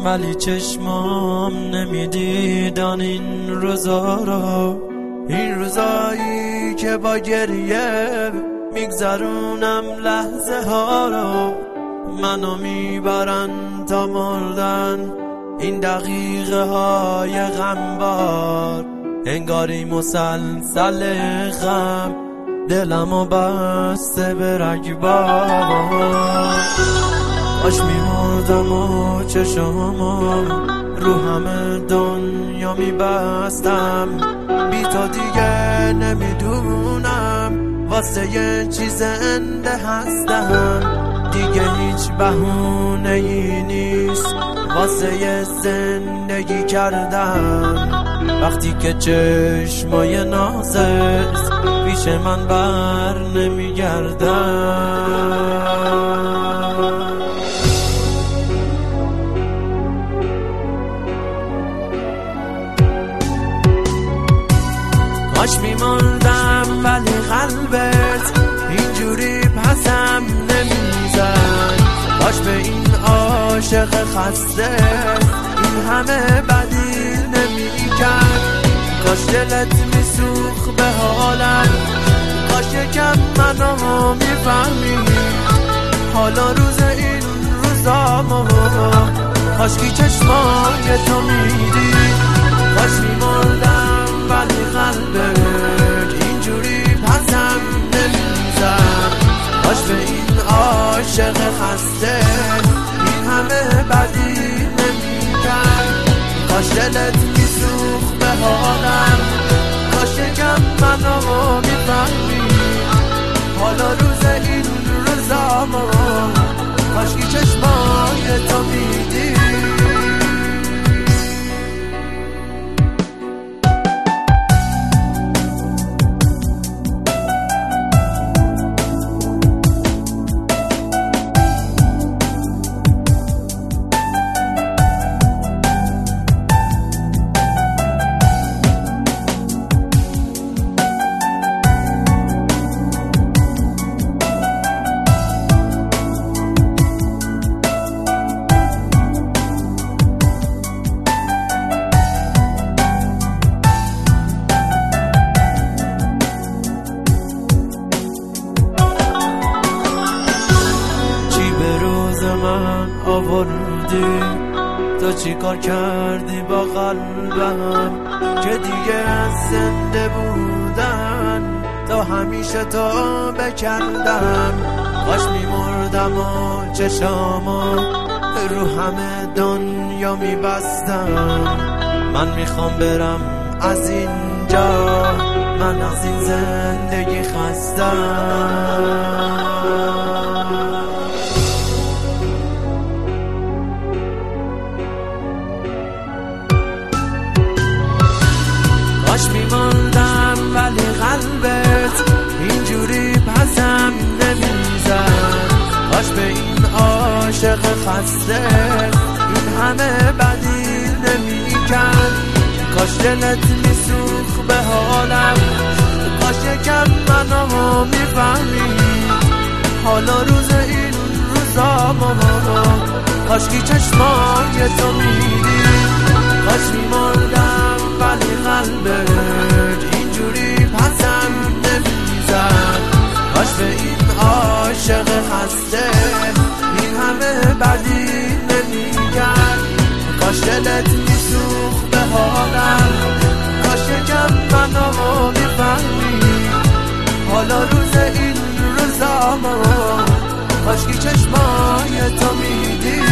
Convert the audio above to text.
ولی چشمام نمیدیدن این روزا را، این روزایی که با گریه میگذرونم لحظه ها را. منو میبرن تا مردن این دقیقه های غمبار، انگاری مسلسل غم دلمو بسته به رگبار. کاش میمردم و چشمام رو همه دنیا میبستم، بی تو دیگه نمیدونم واسه یه چیز زنده هستم. دیگه هیچ بهونه ای نیست واسه یه زندگی کردن، وقتی که چشمای نازت پیش من بر نمیگردن. کاش میمردم ولی قلبت اینجوری پسم نمیزد، کاش به این عاشق خسته این همه بدی نمیکرد، کاش دلت میسوخت به حالم، کاش یکم منو میفهمی حالا روز این روزامو، کاش کی چشمای تو میدی. کاش میمردم ولی قلبت اینجوری پسم نمیزد، کاش به این عاشق خسته این همه بدی نمیکرد، کاش دلت میسوخت به حالم، کاش یکم منو میفهمی حالا روز این روزامو، کاش کی چشمای تو میدی. من آوردی تو چی کار کردی با قلبم که دیگه از زنده بودن تا همیشه تو بکردم. کاش میمردم و چشامو رو همه دنیا میبستم، من میخوام برم از اینجا، من از این زندگی خستم. کاش میماندم ولی قلبت اینجوری پسم نمیزد، کاش به این عاشق خسته این همه بدی نمیکرد، کاش دلت میسوخت به حالم، کاش یکم منو میفهمی حالا روز این روزامو، کاش کی چشمای تو میدی. کاش میماندم ولی قلبت اینجوری پسم نمیزد، کاش به این عاشق خسته این همه بدی نمیکرد، کاش دلت میسوخت به حالم، کاش یکم منو میفهمی حالا روز این روزامو، کاش کی چشمای تو میدی.